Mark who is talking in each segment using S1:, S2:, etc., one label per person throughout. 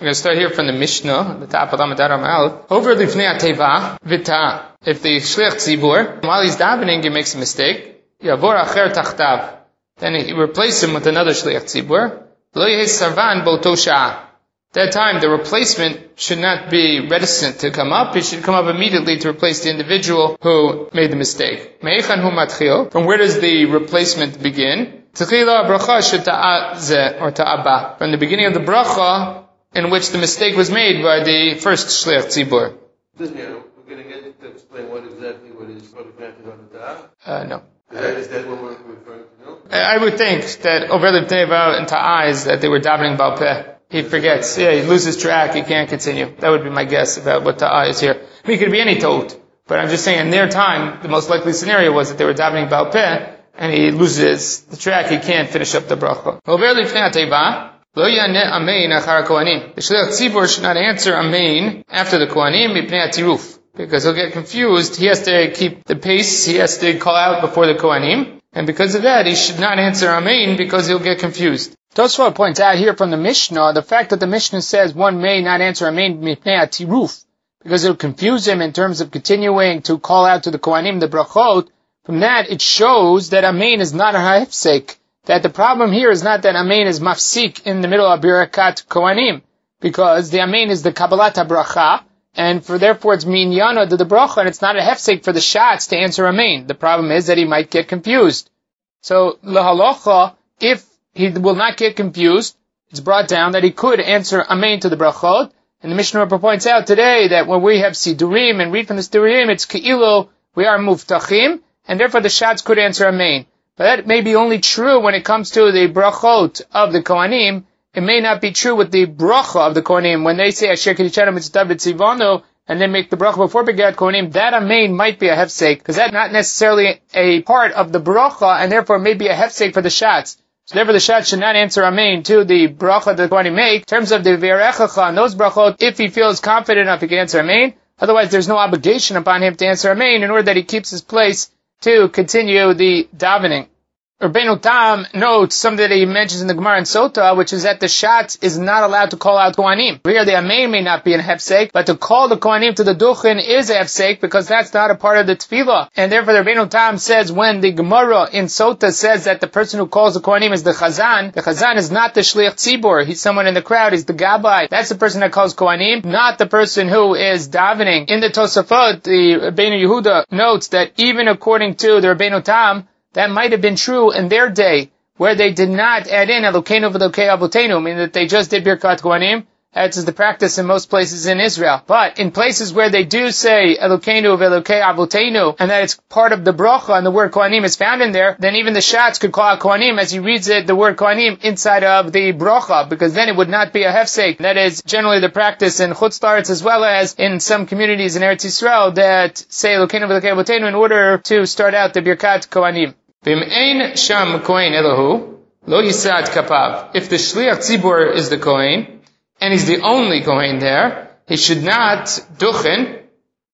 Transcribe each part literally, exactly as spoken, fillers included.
S1: We're going to start here from the Mishnah, the top of Lamed Amal. Over Lifnei Teva, Vita. If the Shliach Tzibur, while he's davening, he makes a mistake, Yavor Acher Tachtav. Then he replaces him with another Shliach Tzibur. Lo Yehi Sarvan B'oto Sha'ah. That time, the replacement should not be reticent to come up. He should come up immediately to replace the individual who made the mistake. Me'echan hu matchil. From where does the replacement begin? Tchila bracha sheta'azeh or ta'aba. From the beginning of the bracha in which the mistake was made by the first shliach tzibur.
S2: Listen here, we're going to get to explain what exactly what is called the ta'ah.
S1: Uh, no.
S2: Is that, is that what we're referring to? No?
S1: I would think that over the Teva and Ta'ah is that they were davening Baal Peh. He forgets. Yeah, he loses track. He can't continue. That would be my guess about what Ta'ah is here. I mean, it could be any tote. But I'm just saying, in their time, the most likely scenario was that they were davening Baal Peh, and he loses the track. He can't finish up the bracha. Over Lifnei Teva, Lo yaneh amein achar kohanim. The Shliach Tzibur should not answer amein after the kohanim mipnei hatiruf, because he'll get confused. He has to keep the pace. He has to call out before the kohanim, and because of that, he should not answer amein because he'll get confused. Tosfot points out here from the Mishnah, the fact that the Mishnah says one may not answer amein mipnei hatiruf, because it'll confuse him in terms of continuing to call out to the kohanim the brachot. From that, it shows that amein is not a hafsek. That the problem here is not that amein is mafsik in the middle of birakat kohanim, because the amein is the kabbalat bracha, and for therefore it's minyana to the bracha, and it's not a hefsek for the shots to answer amein. The problem is that he might get confused. So lahalacha, if he will not get confused, it's brought down that he could answer amein to the brachot, and the Mishnah points out today that when we have sidurim and read from the sidurim, it's ke'ilu, we are muftachim, and therefore the shots could answer amein. But that may be only true when it comes to the brachot of the kohanim. It may not be true with the bracha of the kohanim. When they say Asher Kiddushanu Mitzvah B'Tzivanu and they make the bracha before Begat Kohanim, that amein might be a hefsek, because that's not necessarily a part of the bracha, and therefore may be a hefsek for the shots. So therefore the shots should not answer amein to the bracha that the kohanim make. In terms of the v'erechacha and those brachot, if he feels confident enough, he can answer amein. Otherwise, there's no obligation upon him to answer amein in order that he keeps his place to continue the davening. Rabbeinu Tam notes something that he mentions in the Gemara in Sota, which is that the shots is not allowed to call out Kohanim. Here the Amein may not be an hefsek, but to call the Kohanim to the Duchen is a hefsek, because that's not a part of the Tefillah. And therefore the Rabbeinu Tam says when the Gemara in Sota says that the person who calls the Kohanim is the Chazan, the Chazan is not the Shliach Tzibur. He's someone in the crowd, he's the Gabbai. That's the person that calls Kohanim, not the person who is davening. In the Tosafot, the Rabbeinu Yehuda notes that even according to the Rabbeinu Tam, that might have been true in their day, where they did not add in Elokeinu v'Elokei Avotenu, meaning that they just did Birkat Kohanim. That is the practice in most places in Israel. But in places where they do say Elokeinu v'Elokei Avotenu, and that it's part of the bracha, and the word Kohanim is found in there, then even the shots could call out Kohanim as he reads it, the word Kohanim inside of the bracha, because then it would not be a hefsek. That is generally the practice in Chutz La'aretz, as well as in some communities in Eretz Yisrael that say Elokeinu v'Elokei Avotenu in order to start out the Birkat Kohanim. If the Shliach Tzibur is the Kohen, and he's the only Kohen there, he should not duchen.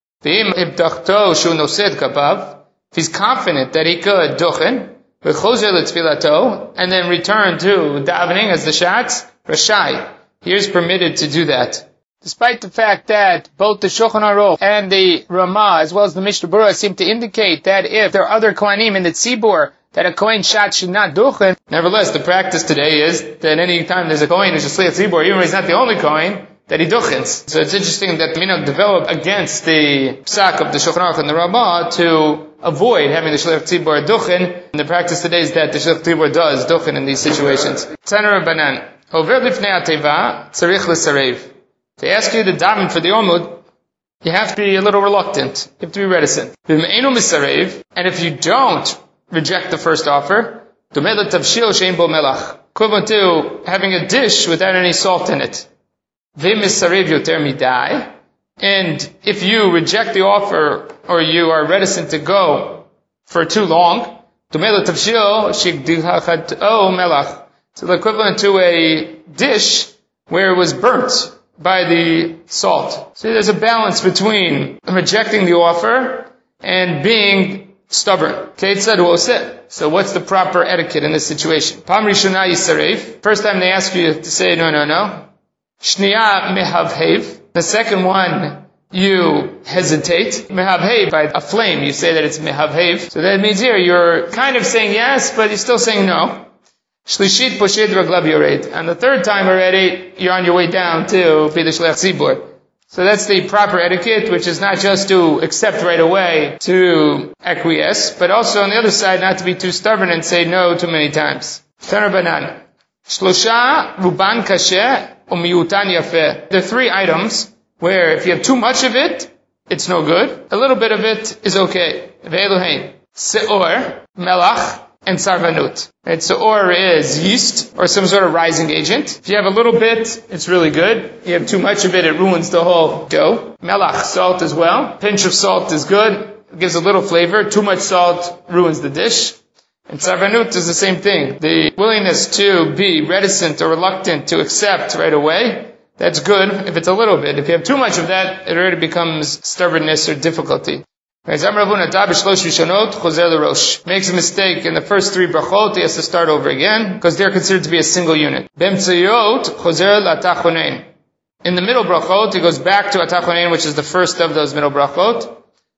S1: If he's confident that he could duchen, and then return to davening as the shots, Rashai, he is permitted to do that. Despite the fact that both the Shulchan Aruch and the Ramah, as well as the Mishnah Berurah, seem to indicate that if there are other Kohanim in the Tzibur, that a Kohen shot should not duchen. Nevertheless, the practice today is that any time there's a Kohen who's a Shliach Tzibur, even when he's not the only Kohen, that he duchens. So it's interesting that the minhag developed against the psak of the Shulchan Aruch and the Ramah to avoid having the Shliach Tzibur duchen. And the practice today is that the Shliach Tzibur does duchen in these situations. Tana Rabbanan, Over Lifnei Teva, Tzarich L'Sarev. To ask you to daven for the Omud, you have to be a little reluctant. You have to be reticent. And if you don't reject the first offer, equivalent to having a dish without any salt in it. And if you reject the offer, or you are reticent to go for too long, it's the equivalent to a dish where it was burnt by the salt. So there's a balance between rejecting the offer and being stubborn. So what's the proper etiquette in this situation? First time they ask you to say no, no, no. Shniya mehavhev. The second one, you hesitate. Mehavhev, by a flame, you say that it's mehavhev. So that means here, you're kind of saying yes, but you're still saying no. Shlishit poshid raglav yored. And the third time already, you're on your way down to be the shliach tzibur. So that's the proper etiquette, which is not just to accept right away, to acquiesce, but also on the other side, not to be too stubborn and say no too many times. Tanar banan. Shlosha ruban kasheh umiyutan yafeh. There are three items where if you have too much of it, it's no good. A little bit of it is okay. Ve'eluhein. Se'or, melach, and sarvanut. Right, se'or is yeast, or some sort of rising agent. If you have a little bit, it's really good. You have too much of it, it ruins the whole dough. Melach, salt as well. Pinch of salt is good. It gives a little flavor. Too much salt ruins the dish. And sarvanut is the same thing. The willingness to be reticent or reluctant to accept right away, that's good if it's a little bit. If you have too much of that, it already becomes stubbornness or difficulty. Makes a mistake in the first three brachot, he has to start over again, because they're considered to be a single unit. In the middle brachot, he goes back to atachonein, which is the first of those middle brachot.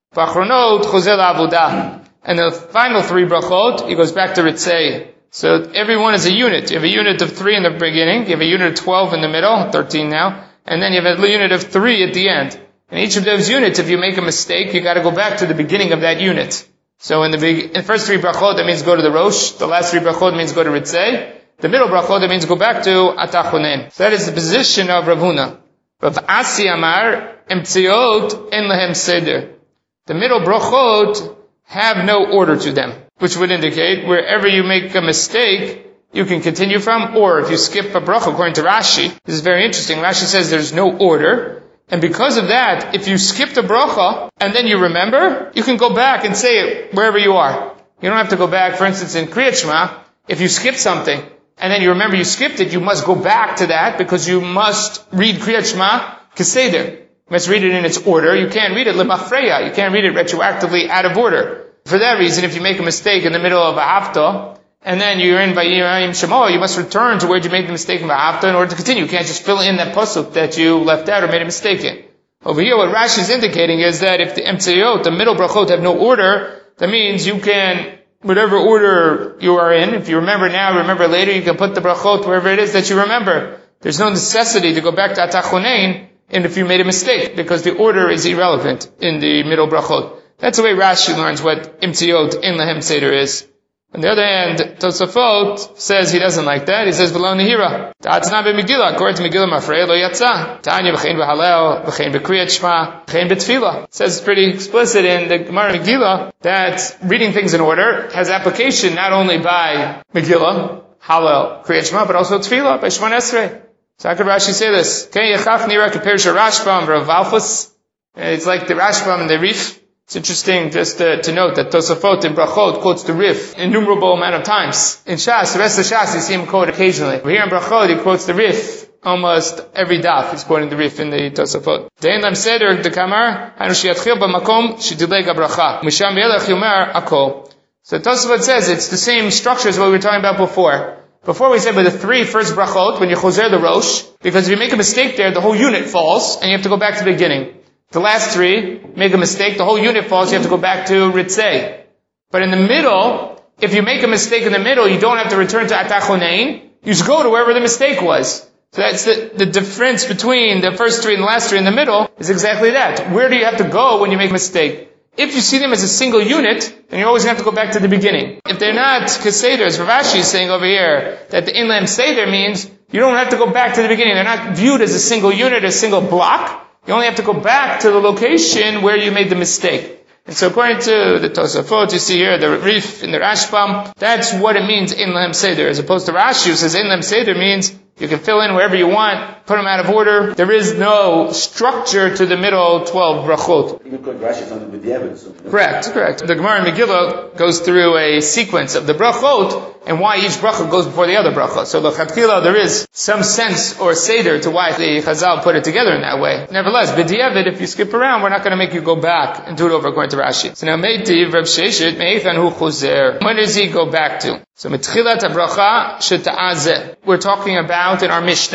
S1: And the final three brachot, he goes back to ritzei. So everyone is a unit. You have a unit of three in the beginning, you have a unit of twelve in the middle, thirteen now, and then you have a unit of three at the end. In each of those units, if you make a mistake, you got to go back to the beginning of that unit. So in the big, in the first three brachot, that means go to the rosh. The last three brachot means go to ritzei. The middle brachot, that means go back to atachonen. So that is the position of Rav Huna. Rav Asi Amar emtziot en lehem seder. The middle brachot have no order to them, which would indicate wherever you make a mistake, you can continue from, or if you skip a bracha, according to Rashi, this is very interesting. Rashi says there's no order. And because of that, if you skipped a bracha, and then you remember, you can go back and say it wherever you are. You don't have to go back, for instance, in Kriyat Shema, if you skipped something, and then you remember you skipped it, you must go back to that, because you must read Kriyat Shema Keseder. You must read it in its order. You can't read it lemafreya. You can't read it retroactively out of order. For that reason, if you make a mistake in the middle of a hafta, and then you're in Vayirayim Shemo, you must return to where you made the mistake in V'hafta in order to continue. You can't just fill in that pasuk that you left out or made a mistake in. Over here, what Rashi is indicating is that if the emtsayot, the middle brachot, have no order, that means you can, whatever order you are in, if you remember now, remember later, you can put the brachot wherever it is that you remember. There's no necessity to go back to atachonein, and if you made a mistake, because the order is irrelevant in the middle brachot. That's the way Rashi learns what emtsayot in lehem seder is. On the other hand, Tosafot says he doesn't like that. He says, "V'lo nehira." Ta'atzna b'Megillah. According to Megillah, Mafrei lo yatsa. Tanya v'chein v'halel, v'chein b'kriyat shma, v'chein b'tfilah. It says pretty explicit in the Gemara Megillah that reading things in order has application not only by Megillah, Halel, Kriyat Shema, but also Tfilah by Shemon Esrei. So how could Rashi say this? Ken yechaf nira compares to Rashbam, Rav Alfus. It's like the Rashbam and the Rif. It's interesting just to, to note that Tosafot in Brachot quotes the Rif innumerable amount of times. In Shas, the rest of Shas, you see him quote occasionally. But here in Brachot, he quotes the Rif almost every daf. He's quoting the Rif in the Tosafot. Dein lam seder de kamar, hanu sheyatchil b'makom shedileg habracha. Misham yelech yomer akol. So Tosafot says it's the same structure as what we were talking about before. Before we said with the three first brachot, when you choser the rosh, because if you make a mistake there, the whole unit falls, and you have to go back to the beginning. The last three, make a mistake, the whole unit falls, you have to go back to ritzei. But in the middle, if you make a mistake in the middle, you don't have to return to atachonein, you just go to wherever the mistake was. So that's the, the difference between the first three and the last three in the middle, is exactly that. Where do you have to go when you make a mistake? If you see them as a single unit, then you're always going to have to go back to the beginning. If they're not keseders, Rav Ashi is saying over here, that the inlam seder means, you don't have to go back to the beginning. They're not viewed as a single unit, a single block. You only have to go back to the location where you made the mistake. And so according to the Tosafot, you see here, the Rif in the Rashbam, that's what it means in Lehem Seder. As opposed to Rashi, who says in Lehem Seder means you can fill in wherever you want, put them out of order. There is no structure to the middle twelve brachot.
S3: Even according to Rashi, it's only with the evidence.
S1: Correct, correct. The Gemara in Megillah goes through a sequence of the brachot and why each bracha goes before the other bracha. So l'chadchila, there is some sense or seder to why the Chazal put it together in that way. Nevertheless, b'diavad, if you skip around, we're not going to make you go back and do it over according to Rashi. So now, Meitiv, Rav Sheshet, Me'ethan hu choser. When does he go back to? So, mitchilat habracha sheta'azeh. We're talking about in our Mishnah,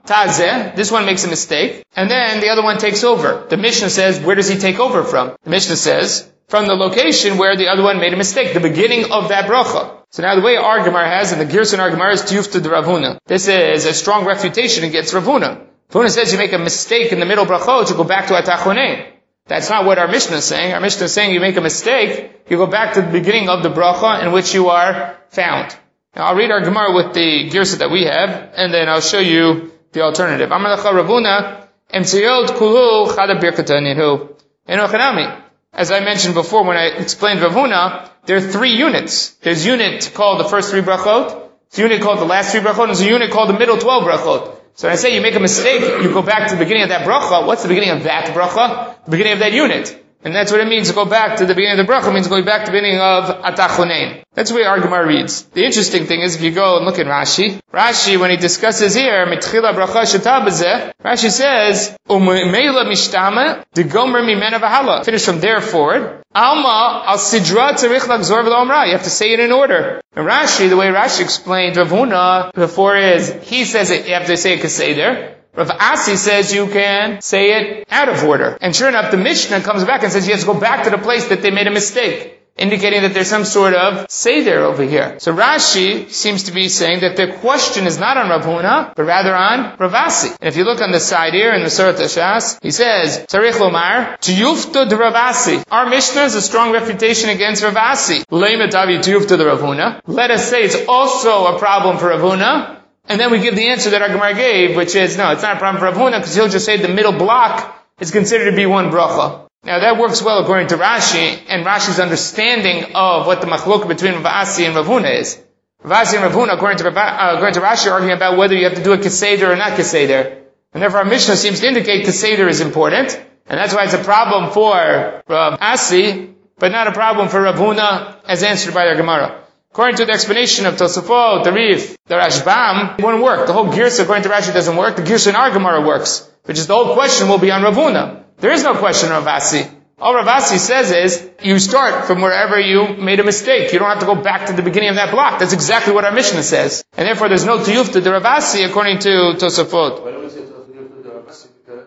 S1: Tazeh, this one makes a mistake, and then the other one takes over. The Mishnah says, where does he take over from? The Mishnah says, from the location where the other one made a mistake, the beginning of that bracha. So now the way our Gemara has, and the Gerson our Gemara is Tiyufta de Rav Huna. This is a strong refutation against Rav Huna. Rav Huna says you make a mistake in the middle brachot, you go back to Atachonein. That's not what our Mishnah is saying. Our Mishnah is saying you make a mistake, you go back to the beginning of the bracha in which you are found. Now I'll read our Gemara with the Gersa that we have, and then I'll show you the alternative. Amar lecha Rav Huna, Emtziyot kulu chada birkata nidhu. Enochanami. As I mentioned before when I explained Rav Huna, there are three units. There's a unit called the first three brachot, there's a unit called the last three brachot, and there's a unit called the middle twelve brachot. So when I say you make a mistake, you go back to the beginning of that bracha. What's the beginning of that bracha? The beginning of that unit. And that's what it means to go back to the beginning of the bracha. It means going back to the beginning of Atachonein. That's the way our Gemara reads. The interesting thing is, if you go and look at Rashi, Rashi, when he discusses here, Mitchila bracha shetabazeh, Rashi says, Umeila mishtama, de gomer mimena v'hala. Finish from there forward. Alma, al sidra tzarich lagzor v'lo amra. You have to say it in order. And Rashi, the way Rashi explained Rav Huna before is, he says it, you have to say it keseder. Rav Asi says you can say it out of order. And sure enough, the Mishnah comes back and says you have to go back to the place that they made a mistake, indicating that there's some sort of seder over here. So Rashi seems to be saying that the question is not on Rav Huna, but rather on Rav Asi. And if you look on the side here in the Surat Hashas, he says, Tzarich lomar, tiyufta de Rav Asi. Our Mishnah is a strong refutation against Rav Asi. Leima tavi tiyufta de Rav Huna. Let us say it's also a problem for Rav Huna. And then we give the answer that our Gemara gave, which is, no, it's not a problem for Rav Huna, because he'll just say the middle block is considered to be one bracha. Now that works well according to Rashi, and Rashi's understanding of what the machlok between Rav Asi and Rav Huna is. Rav Asi and Rav Huna, according to, uh, according to Rashi, are arguing about whether you have to do a keseder or not keseder. And therefore our Mishnah seems to indicate keseder is important, and that's why it's a problem for Rav Asi, but not a problem for Rav Huna, as answered by our Gemara. According to the explanation of Tosafot, the Rif, the Rashbam, it won't work. The whole Girsa, according to Rashi, doesn't work. The Girsa in our Gemara works, which is the whole question will be on Rav Huna. There is no question on Rav Asi. All Rav Asi says is, you start from wherever you made a mistake. You don't have to go back to the beginning of that block. That's exactly what our Mishnah says. And therefore there's no tiyufta de Rav Asi according to Tosafot.
S2: Why don't we say tiyufta de Rav Asi?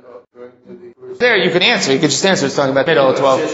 S1: There you can answer. You can just answer. It's talking about middle of twelve.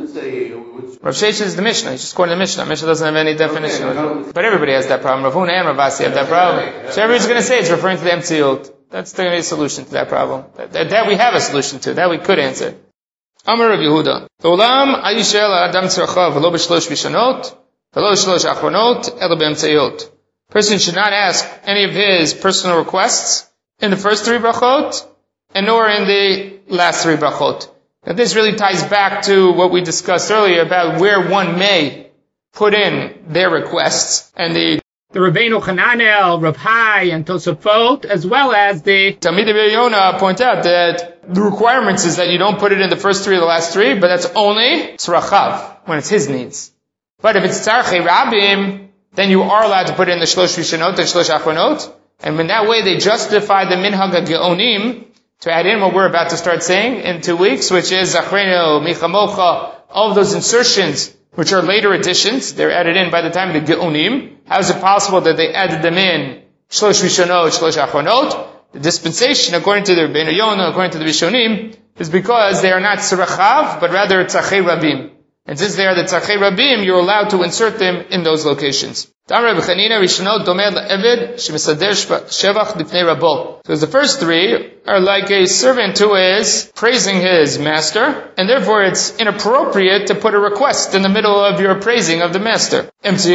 S1: Rav Sheshes is the Mishnah. He's just quoting the Mishnah. Mishnah doesn't have any definition. Okay, but everybody has that problem. Rav Huna and Rav Asi have that problem. So everybody's going to say it's referring to the Emtziyot. That's the only solution to that problem. That, that, that we have a solution to. That we could answer. Amar Rav Yehuda. Olam ayishel adam tzrachav v'lo b'shlosh vishanot v'lo b'shlosh achronot elo b'emtziyot. Person should not ask any of his personal requests in the first three brachot and nor in the last three brachot. Now this really ties back to what we discussed earlier about where one may put in their requests. And the the Rabbeinu Hananel, Rav Hai, and Tosafot, as well as the Talmidei Yonah point out that the requirements is that you don't put it in the first three or the last three, but that's only tzrachav, when it's his needs. But if it's tzarchei rabim, then you are allowed to put it in the shlosh vishanot and shlosh achronot. And in that way they justify the minhag geonim, to add in what we're about to start saying in two weeks, which is Zachrenu, Michamocha, all of those insertions, which are later additions, they're added in by the time of the Geonim. How is it possible that they added them in Shlosh Rishonot, Shlosh Achronot? The dispensation, according to the Rabbeinu Yonah, according to the Rishonim, is because they are not Tzarachav, but rather Tzachei Rabim. And since they are the Tzachei Rabim, you're allowed to insert them in those locations. So the first three are like a servant who is praising his master, and therefore it's inappropriate to put a request in the middle of your praising of the master.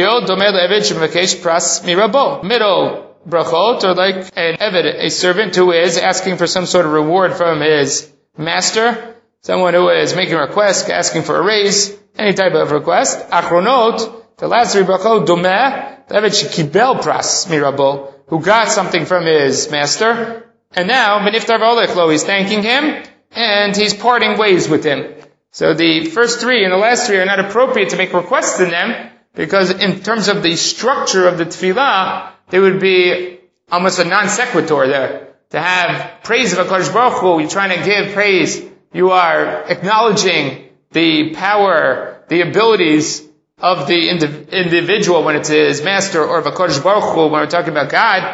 S1: Middle brachot are like an eved, a servant who is asking for some sort of reward from his master, someone who is making a request, asking for a raise, any type of request. Achronot, the last three brachot, domeh, the eved shekibel pras mirabo, who got something from his master, and now, beniftar v'olechlo, he's thanking him, and he's parting ways with him. So the first three and the last three are not appropriate to make requests in them, because in terms of the structure of the tefillah, there would be almost a non sequitur there. To have praise of HaKadosh Baruch Hu, you're trying to give praise, you are acknowledging the power, the abilities of the indiv- individual when it's his master, or of HaKadosh Baruch Hu when we're talking about God.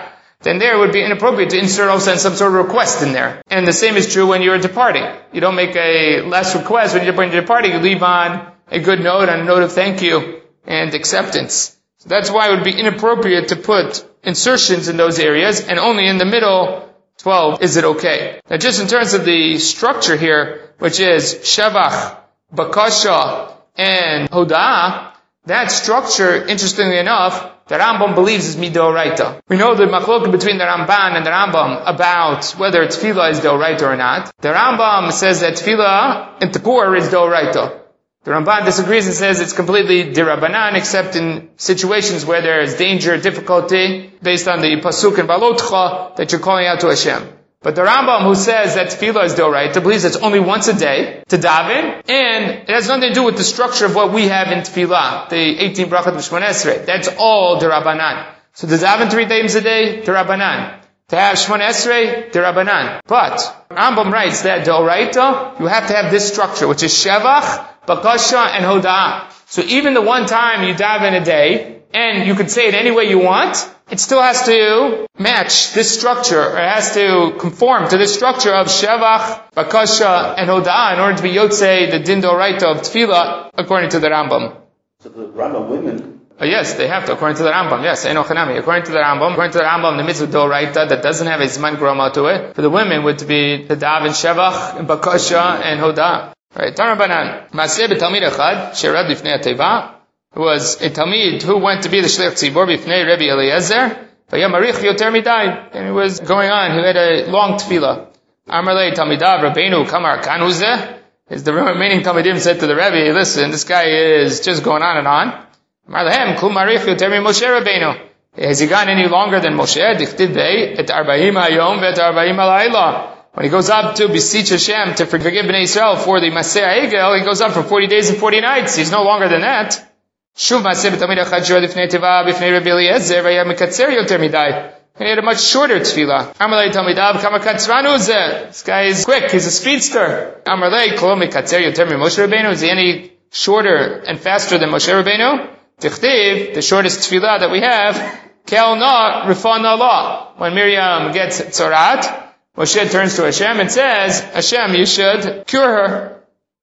S1: then there it would be inappropriate to insert also some sort of request in there. And the same is true when you're departing. You don't make a last request when you're departing. You leave on a good note, on a note of thank you and acceptance. So that's why it would be inappropriate to put insertions in those areas, and only in the middle, twelve, is it okay. Now just in terms of the structure here, which is Shevach, Bakasha, and Hoda'ah, that structure, interestingly enough, the Rambam believes is midoraita. We know the machloket between the Ramban and the Rambam about whether tefillah is doraita or not. The Rambam says that tefillah in Kippur is doraita. The Ramban disagrees and says it's completely dirabanan, except in situations where there is danger, difficulty, based on the pasuk in Balotcha, that you're calling out to Hashem. But the Rambam, who says that tefillah is doraita, believes it's only once a day to daven, and it has nothing to do with the structure of what we have in tefillah, the eighteen brachot of Shemona Esrei. That's all derabanan. So to daven three times a day, derabanan. To have Shemona Esrei, derabanan. But Rambam writes that doraita, you have to have this structure, which is shevach, bakasha, and hoda'ah. So even the one time you daven a day, and you could say it any way you want, it still has to match this structure, or it has to conform to this structure of Shevach, Bakasha, and Hoda'ah in order to be Yotzei, the Din Doraita of Tefillah, according to the Rambam.
S3: So the Rambam women?
S1: Oh, yes, they have to, according to the Rambam. Yes, Eino Chanami. According to the Rambam, according to the Rambam, the mitzvah Doraita that doesn't have a Zman Groma to it, for the women would be the daven Shevach, and Bakasha, and Hoda'ah. Right, Tarabanan. Maseh b'talmid echad, sherad lifnei ateva, was a Talmid who went to be the Shliach Tzibor b'fnei Rebbe Eliezer, v'yamarich yoter midai, and he was going on, he had a long tefillah. Amar lei Talmidav Rabbeinu kamar kanu zeh, as the remaining Talmidim said to the Rebbe, listen, this guy is just going on and on. Amar lehem kul marich yoter mi Moshe Rabbeinu. Has he gone any longer than Moshe? Dichtiv bei et arba'im hayom ve'et arba'im halayla. When he goes up to beseech Hashem to forgive Bnei Israel for the Maseh HaEgel, he goes up for forty days and forty nights. He's no longer than that. Shuv Maseh b'talmid echad shirad lifnei teva b'fnei Rebbe Eliezer v'ya mekatzer yoter midai. And he had a much shorter tefillah. Amalei talmidav kama katzranu zeh. This guy is quick. He's a speedster. Amalei kol mekatzer yoter mi Moshe Rabbeinu. Is he any shorter and faster than Moshe Rabbeinu? Tichtiv, the shortest tefillah that we have, kel na rifan Allah. When Miriam gets tzorat, Moshe turns to Hashem and says, Hashem, you should cure her.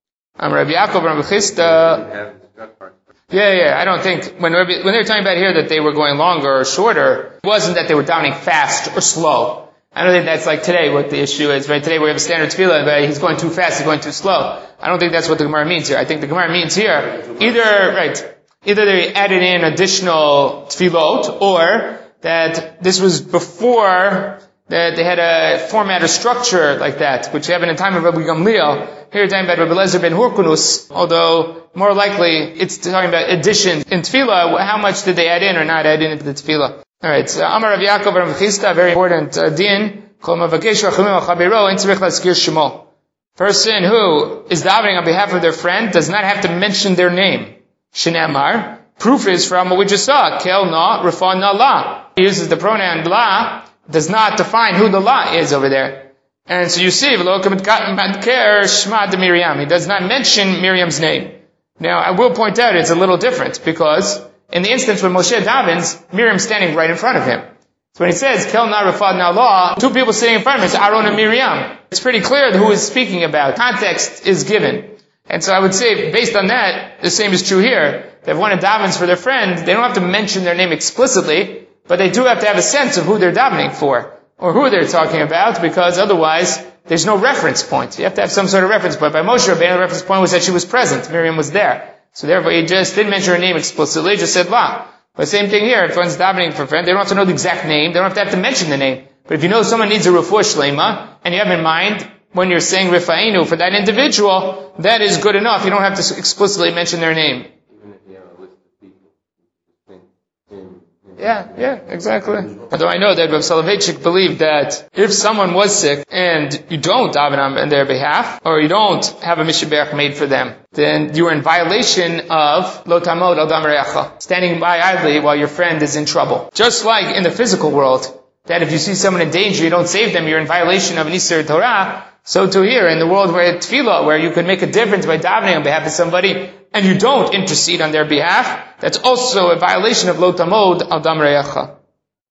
S1: Am Rabbi Yaakov, Rabbi Chisda. Yeah, yeah, I don't think, when when they were talking about here that they were going longer or shorter, it wasn't that they were davening fast or slow. I don't think that's like today what the issue is, right? Today we have a standard tefillah, but he's going too fast, he's going too slow. I don't think that's what the Gemara means here. I think the Gemara means here, either, right, either they added in additional tefillot, or that this was before that they had a format or structure like that, which happened in time of Rabbi Gamliel. Here talking about Rabbi Lezer ben Hurkunus, although more likely it's talking about addition in tefillah. How much did they add in or not add in into the tefillah? Alright, so Amar Rav Yaakov Rav Chisda, very important uh, din. Person who is davening on behalf of their friend does not have to mention their name. Shinamar. Proof is from what we just saw. Kel na, rafan na la. He uses the pronoun la, does not define who the la is over there. And so you see, he does not mention Miriam's name. Now, I will point out it's a little different, because in the instance when Moshe davens, Miriam's standing right in front of him. So when he says, Kel na rafad na la, two people sitting in front of him, it's Aaron and Miriam. It's pretty clear who is speaking about. Context is given. And so I would say, based on that, the same is true here. That if one davens for their friend, they don't have to mention their name explicitly, but they do have to have a sense of who they're davening for, or who they're talking about, because otherwise, there's no reference point. You have to have some sort of reference point. By Moshe Rabbeinu, the reference point was that she was present. Miriam was there. So therefore, he just didn't mention her name explicitly, just said la. But same thing here, if one's davening for a friend, they don't have to know the exact name, they don't have to have to mention the name. But if you know someone needs a refuah shlema, and you have in mind, when you're saying rifa'inu for that individual, that is good enough. You don't have to explicitly mention their name. Yeah, yeah, exactly. Although I know that Rav Soloveitchik believed that if someone was sick and you don't daven on their behalf, or you don't have a mishaberach made for them, then you are in violation of lo tamod al dam re'acha, standing by idly while your friend is in trouble. Just like in the physical world, that if you see someone in danger, you don't save them, you're in violation of an Isser Torah. So too here, in the world where tefillah, where you could make a difference by davening on behalf of somebody, and you don't intercede on their behalf, that's also a violation of lo tamod al dam re'acha.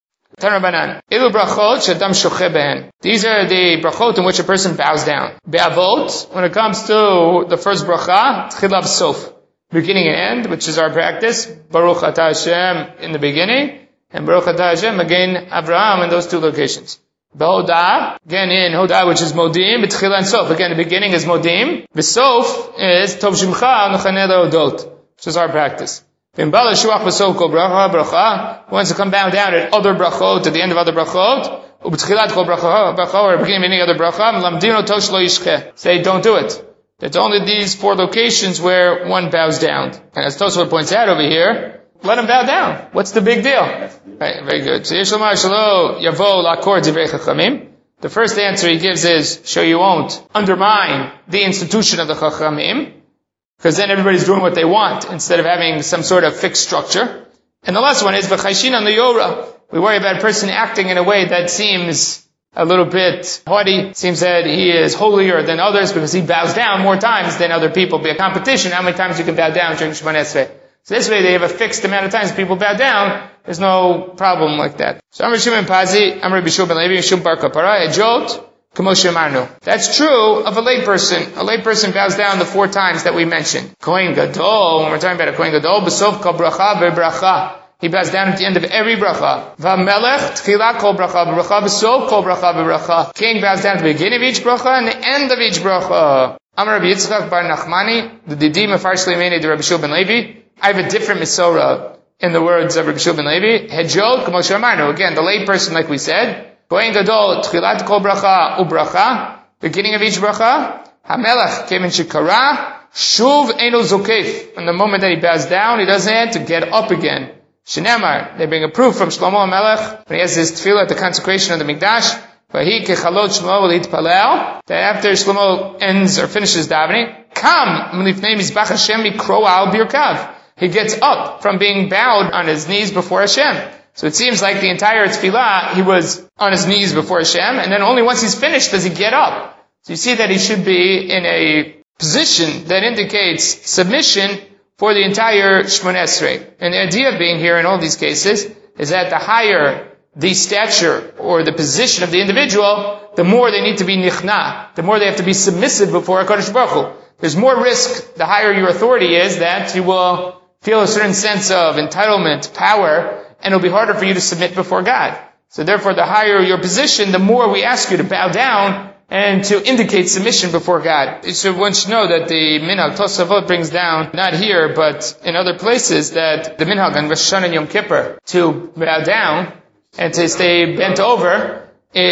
S1: Tanabanan. Ilu brachot shadam shoche behen. These are the brachot in which a person bows down. Be'avot, when it comes to the first bracha, tchilav sof. Beginning and end, which is our practice. Baruch atah Hashem in the beginning, and Baruch atah Hashem again Abraham in those two locations. Behodah, again in Hodah, which is Modim, B'tchila and Sof. Again, the beginning is Modim. B'sof is Tov Shimcha Nuchaneh Le'odot, which is our practice. V'mbala Shuach B'sof Kol Bracha, Bracha, wants to come down down at other brachot, at the end of other brachot, U'b'tchilat Kol Bracha, Bracha, or beginning of any other bracha, M'lamdino Tosh Lo Yishcheh. Say, don't do it. It's only these four locations where one bows down. And as Tosfot points out over here, let him bow down. What's the big deal? Right, very good. So Yishlomar Shalo Yavo Lakor Divrei Chachamim. The first answer he gives is, sure you won't undermine the institution of the Chachamim, because then everybody's doing what they want, instead of having some sort of fixed structure. And the last one is, V'chayshin an Yora. We worry about a person acting in a way that seems a little bit haughty, seems that he is holier than others, because he bows down more times than other people. Be a competition, how many times you can bow down during Shemona Esrei. So this way they have a fixed amount of times people bow down. There's no problem like that. So Amr Shimon Pazi, Amr Bishul Ben Levi, Shum Bar Kapara, Ejot, K'moshe Marnu. That's true of a layperson. A layperson bows down the four times that we mentioned. Kohen Gadol, when we're talking about a Kohen Gadol, B'sof Kol Bracha Be'bracha. He bows down at the end of every bracha. V'melech Tchila Kol Bracha Be'bracha, B'sof Kol Bracha Be'bracha. King bows down at the beginning of each bracha and the end of each bracha. Amr Rabbi Yitzchak Bar Nachmani, the Didi Mefarsh Leimeni, the Rabbi Shul Ben Levi. I have a different Misorah in the words of Rabbi Shul Ben Levi. Hejot K'moshe Amarnu. Again, the layperson, like we said. Kohen Gadol, Tchilat Kol Bracha Ubracha. Beginning of each bracha. Hamelach Kemin Shekara. Shuv Eino Zokef. From the moment that he bows down, he doesn't have to get up again. Shenemar. They bring a proof from Shlomo HaMelech when he has his tefillah at the consecration of the Mikdash. Vahi Kechalot Shlomo L'Yitpalel. That after Shlomo ends or finishes davening, Kam M'lifnei Mizbach Hashem Mikro Al Birkav. He gets up from being bowed on his knees before Hashem. So it seems like the entire tefillah, he was on his knees before Hashem, and then only once he's finished does he get up. So you see that he should be in a position that indicates submission for the entire Shmoneh Esrei. And the idea being here in all these cases is that the higher the stature or the position of the individual, the more they need to be nichna, the more they have to be submissive before HaKadosh Baruch Hu. There's more risk, the higher your authority is, that you will feel a certain sense of entitlement, power, and it'll be harder for you to submit before God. So therefore, the higher your position, the more we ask you to bow down and to indicate submission before God. So one should know that the minhag Tosafot brings down, not here, but in other places, that the minhag on Rosh Hashanah and Yom Kippur, to bow down and to stay bent over,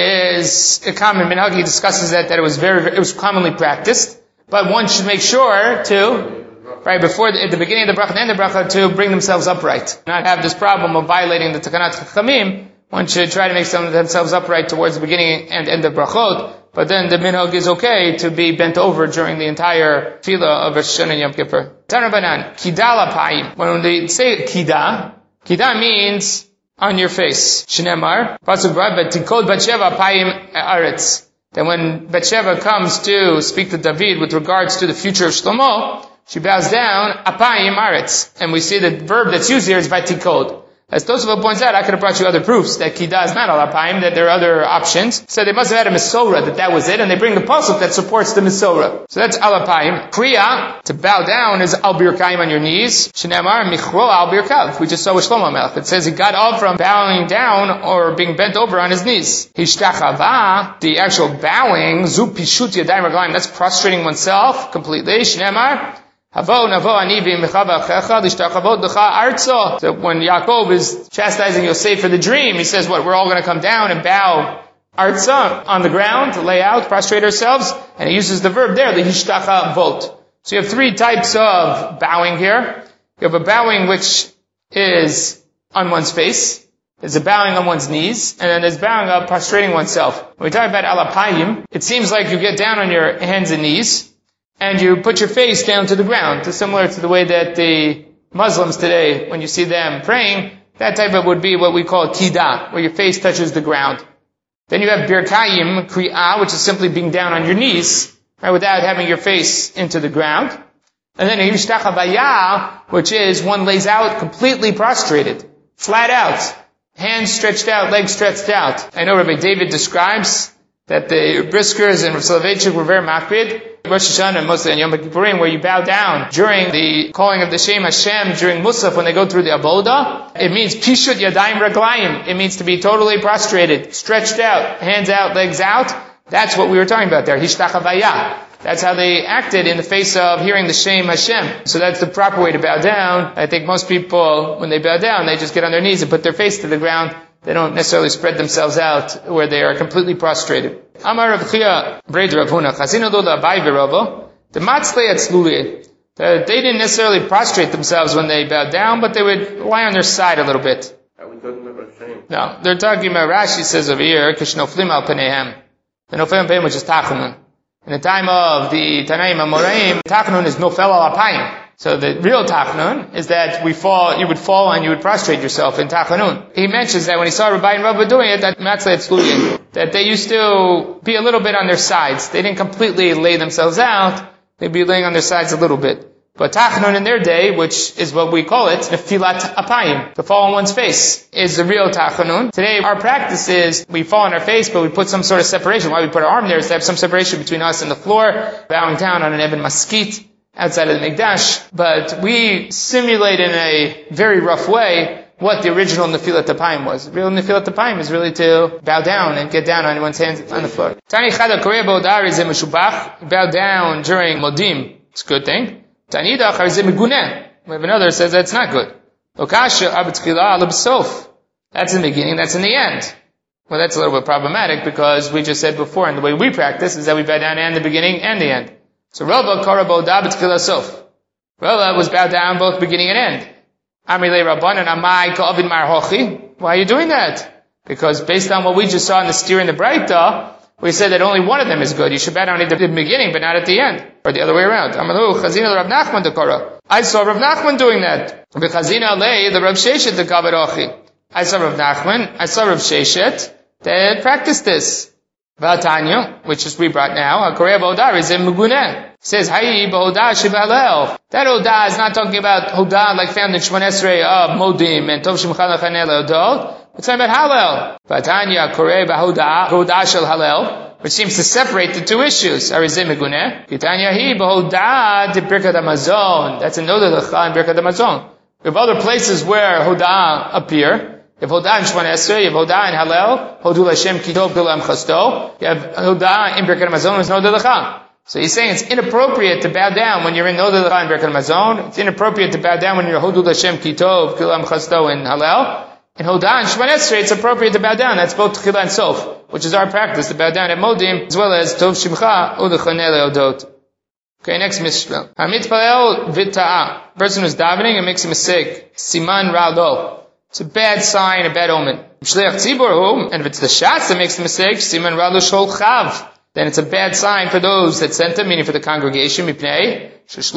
S1: is a common minhag. He discusses that, that it was very, it was commonly practiced. But one should make sure to, right, before, the, at the beginning of the bracha and the end of the bracha, to bring themselves upright. Not have this problem of violating the Takanat Chachamim. One should try to make some of themselves upright towards the beginning and end of brachot. But then the minhag is okay to be bent over during the entire tefillah of Rosh Hashanah and Yom Kippur. Tanabanan, Kida lapayim. When they say Kida, Kida means on your face. Shnemar, Pasuk B'Av, Tikod Batsheva Payim Aretz. Then when Batsheva comes to speak to David with regards to the future of Shlomo, she bows down, Apayim Aretz. And we see the verb that's used here is Vatikod. As Tosafot points out, I could have brought you other proofs that Kida is not al Apayim, that there are other options. So they must have had a Mesorah, that that was it, and they bring the pasuk that supports the Mesorah. So that's al Apayim. Kriya, to bow down, is al Birkayim on your knees. Shenemar, Michro al Birkav. We just saw with Shlomo Melech. It says he got up from bowing down or being bent over on his knees. Hishtachava, the actual bowing, Zu Pishut Yadayim Raglayim, that's prostrating oneself completely. Shenemar, Havo navo ani v'imechava achecha l'shtachavot l'cha arzo. So when Yaakov is chastising Yosef for the dream, he says, what, we're all going to come down and bow arza on the ground, to lay out, prostrate ourselves, and he uses the verb there, the hishtachavot. So you have three types of bowing here. You have a bowing which is on one's face. There's a bowing on one's knees, and then there's bowing up, prostrating oneself. When we talk about alapayim, it seems like you get down on your hands and knees, and you put your face down to the ground, similar to the way that the Muslims today, when you see them praying, that type of would be what we call kida, where your face touches the ground. Then you have birkayim, kri'ah, which is simply being down on your knees, right, without having your face into the ground. And then hishtachavaya, which is one lays out completely prostrated, flat out, hands stretched out, legs stretched out. I know Rabbi David describes that the Briskers and Rav Soloveitchik were very makpid. Rosh Hashanah and mostly on Yom Kippurim, where you bow down during the calling of the Shem Hashem during Musaf when they go through the Avodah. It means Pishut Yadayim Raglayim. It means to be totally prostrated, stretched out, hands out, legs out. That's what we were talking about there. Hishtachavaya. That's how they acted in the face of hearing the Shem Hashem. So that's the proper way to bow down. I think most people, when they bow down, they just get on their knees and put their face to the ground. They don't necessarily spread themselves out where they are completely prostrated. Amar Rav Chia, Brei Rav Huna, Chazina do da Abai v'Ravo, the Matzlei Atzluli. They didn't necessarily prostrate themselves when they bowed down, but they would lie on their side a little bit.
S2: Are we talking about shame?
S1: No, they're talking about, Rashi says over here, Kishnoflim al Panehem. The Nofel Panehem, which is Tachanun. In the time of the Tanaim Amoraim, Tachanun is Nofel al Apayim. So the real Tachanun is that we fall, you would fall and you would prostrate yourself in Tachanun. He mentions that when he saw Rabbi and Rabba doing it, that Matzlei Atzluyin, that they used to be a little bit on their sides. They didn't completely lay themselves out. They'd be laying on their sides a little bit. But Tachanun in their day, which is what we call it, Nefilat Apayim, to fall on one's face, is the real Tachanun. Today, our practice is we fall on our face, but we put some sort of separation. Why we put our arm there is to have some separation between us and the floor, bowing down on an Eben Maskit outside of the Mikdash. But we simulate in a very rough way what the original Nefilat Apayim was. The real Nefilat Apayim is really to bow down and get down on one's hands on the floor. Tani Chada Korea Bodar is a Meshubach. Bow down during Modim. It's a good thing. Tanida Charzim Guneh. We have another that says that's not good. Lokasha Abitzkila Alabsof. That's in the beginning, that's in the end. Well, that's a little bit problematic because we just said before, and the way we practice is that we bow down and the beginning and the end. So Rava Karabo Dabitzkila Sof. Rava was bowed down both beginning and end. Amile Rabbanan Amai Ka'avin Marhochi. Why are you doing that? Because based on what we just saw in the steer and the Braita, we said that only one of them is good. You should bow down at the beginning, but not at the end. Or the other way around. Amalu, Chazina Rav Nachman Dekora. I saw Rav Nachman doing that. Chazina Lei, the Rav Sheshet Dekabarochi. I saw Rav Nachman, I saw Rav Sheshet, that practiced this. Vatanya, which is we brought now, HaKoreh B'Hodar is in Muguneh. Says, Hayi B'Hodar Shibalel. That Hodah is not talking about Hodah like found in Shemon Esrei of Modim and Tov Shemcha Lechanel Hodot. It's talking about Halel. Vatanya, HaKoreh B'Hodah, Hodah Shel Halel, which seems to separate the two issues. Arizim Muguneh. Kitanya Hi B'Hodah de Birkat HaMazon. That's a Noda Lecha in Birkat HaMazon. We have other places where Hodah appear. You have Hodah in Shemon Esrei, you have Hodah in Halel, Hodul Hashem Kitov Pilam Chasto. You have Hodah in Birkat HaMazon, is Noda Lecha. So he's saying it's inappropriate to bow down when you're in Noda Lecha in Birkat HaMazon. It's inappropriate to bow down when you're Hodul Hashem Kitov Pilam Chasto in Halel. In Hodah in Shemon Esrei, it's appropriate to bow down. That's both Tchila and Sof, which is our practice, to bow down at Modim, as well as Tov Shimcha Udechanele Odot. Okay, next Mishnah. Hamitpalel Vita'a. Person who's davening and makes a mistake. Siman Rado. It's a bad sign, a bad omen. And if it's the Shatz that makes the mistake, Siman Rado Shol Chav. Then it's a bad sign for those that sent him, meaning for the congregation, because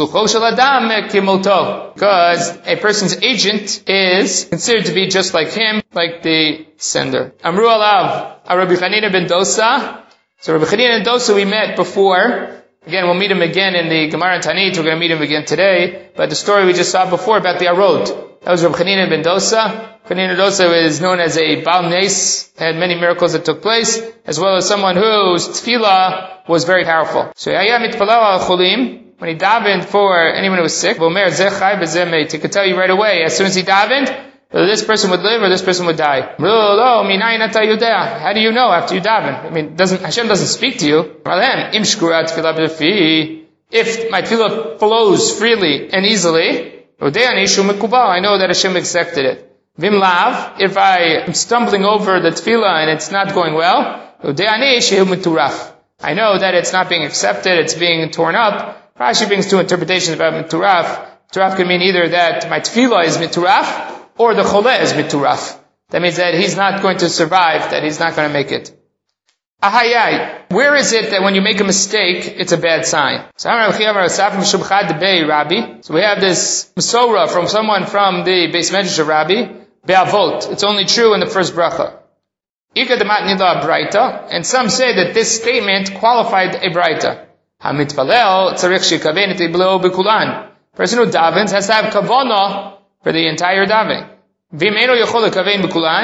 S1: a person's agent is considered to be just like him, like the sender. Amru Alav, Rabbi Chanina ben Dosa. So Rabbi Chanina ben Dosa we met before. Again, we'll meet him again in the Gemara and Tanit. We're going to meet him again today. But the story we just saw before about the Arod. That was Rabbi Chanina ben Dosa. Chanina ben Dosa is known as a Baal Nes, had many miracles that took place, as well as someone whose tefillah was very powerful. So, when he davened for anyone who was sick, he could tell you right away, as soon as he davened, whether this person would live or this person would die. How do you know after you daven? I mean, doesn't Hashem doesn't speak to you. If my tefillah flows freely and easily, I know that Hashem accepted it. Vim lav, if I am stumbling over the tefillah and it's not going well, I know that it's not being accepted, it's being torn up. Rashi brings two interpretations about mituraf. Mituraf can mean either that my tefillah is mituraf, or the choleh is mituraf. That means that he's not going to survive, that he's not going to make it. Ahayai, where is it that when you make a mistake, it's a bad sign? So we have this Masorah from someone from the Beis Medrash of Rabbi, Be'avot. It's only true in the first bracha. And some say that this statement qualified a braita. Person who davens has to have kavanah for the entire davening.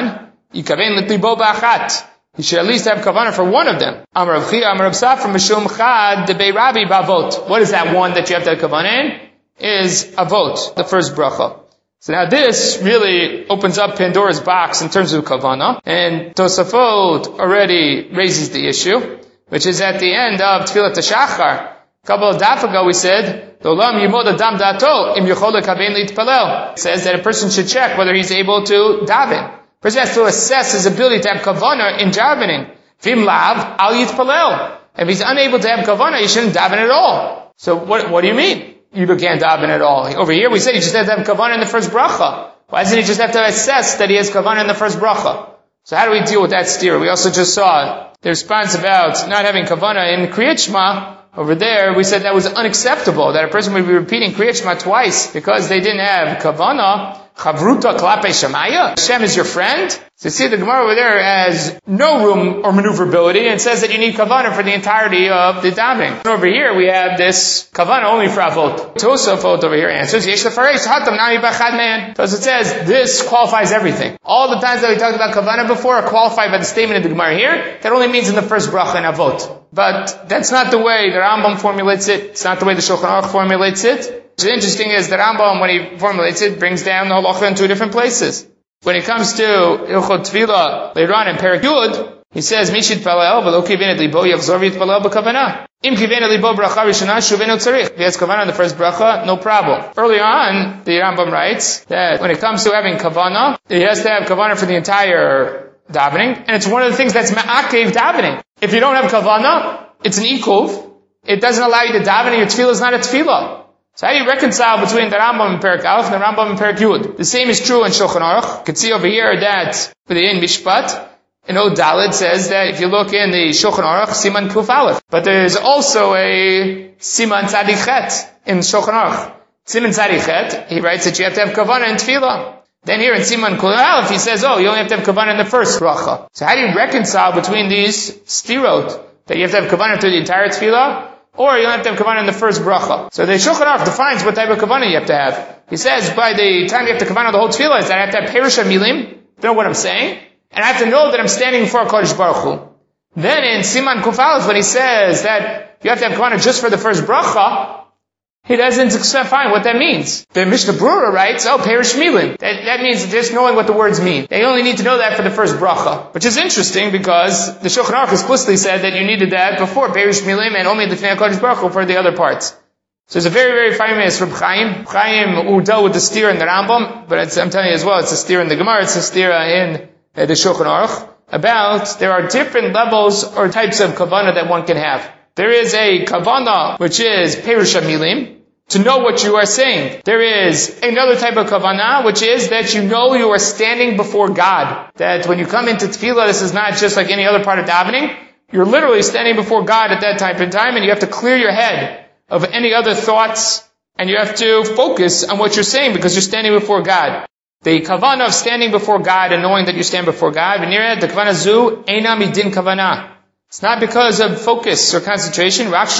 S1: Yikaven l'tlibo ba'achat. He should at least have kavanah for one of them. Amar Rav Chia, Amar Rav Safra, Mishum Chad, Debei Rabbi Bavot. What is that one that you have to have kavanah in? Is avot, the first bracha. So now this really opens up Pandora's box in terms of kavanah, and Tosafot already raises the issue, which is at the end of Tfilat HaShachar. A couple of daf ago we said, L'olam yimod adam dato im yochol lekaven litpalel. It says that a person should check whether he's able to daven. A person has to assess his ability to have kavanah in davening. Vim lav al yitpalel. If he's unable to have kavanah, he shouldn't daven at all. So what, what do you mean? You can't daven at all. Over here we said he just has to have kavanah in the first bracha. Why doesn't he just have to assess that he has kavanah in the first bracha? So how do we deal with that steer? We also just saw the response about not having kavanah in Kriyat Shema. Over there, we said that was unacceptable, that a person would be repeating Kriyat Shema twice because they didn't have kavanah. Chavruta klape shamaya. Hashem is your friend. So you see the Gemara over there has no room or maneuverability and says that you need kavanah for the entirety of the davening. And over here we have this kavanah only for avot. Tosafot over here answers, Yesh lefaresh hatam nami b'chad man. So it says this qualifies everything. All the times that we talked about kavanah before are qualified by the statement of the Gemara here. That only means in the first bracha in avot. But that's not the way the Rambam formulates it. It's not the way the Shulchan Aruch formulates it. What's interesting is the Rambam, when he formulates it, brings down the halacha in two different places. When it comes to Ilchot Tefillah later on in Perek Yud, he says, Mishit palel v'lo kivenet libo yachzor v'yitpalel b'kavanah. Im kivenet libo bracha rishona shuvenu tzarich. If he has kavanah in the first bracha, no problem. Earlier on, the Rambam writes that when it comes to having kavanah, he has to have kavanah for the entire davening, and it's one of the things that's ma'akev davening. If you don't have kavanah, it's an ikuv. It doesn't allow you to daven, and your tefillah is not a tefillah. So how do you reconcile between the Rambam in Perek Aleph and the Rambam in Perek Yud? The same is true in Shulchan Aruch. You can see over here that for the In Mishpat, in Od Dalet says that if you look in the Shulchan Aruch, Siman Kuf Aleph. But there's also a Siman Tzadik Chet in Shulchan Aruch. Siman Tzadik Chet, he writes that you have to have kavanah in tefillah. Then here in Siman Kuf Aleph, he says, oh, you only have to have kavanah in the first bracha. So how do you reconcile between these stirot, that you have to have kavanah through the entire tefillah, or you don't have to have kavanah in the first bracha? So the Shulchan Aruch defines what type of kavanah you have to have. He says, by the time you have to kavanah the whole tefillah, is that I have to have perush milim, you know what I'm saying? And I have to know that I'm standing before HaKadosh Baruch Hu. Then in Siman Kuf Aleph, when he says that you have to have kavanah just for the first bracha, he doesn't define what that means. The Mishnah Brura writes, oh, perush milim. That, that means just knowing what the words mean. They only need to know that for the first bracha. Which is interesting because the Shulchan Aruch explicitly said that you needed that before perush milim and only the Fnei HaKadosh Baruch Hu for the other parts. So it's a very, very famous Reb Chaim. Chaim who dealt with the steer in the Rambam, but it's, I'm telling you as well, it's a steer in the Gemara, it's a steer in uh, the Shulchan Aruch, about there are different levels or types of kavanah that one can have. There is a kavanah, which is perush milim, to know what you are saying. There is another type of kavanah, which is that you know you are standing before God. That when you come into tefillah, this is not just like any other part of davening. You're literally standing before God at that type of time, and you have to clear your head of any other thoughts, and you have to focus on what you're saying because you're standing before God. The kavanah of standing before God and knowing that you stand before God, the kavanah zu eina midin kavanah. It's not because of focus or concentration. That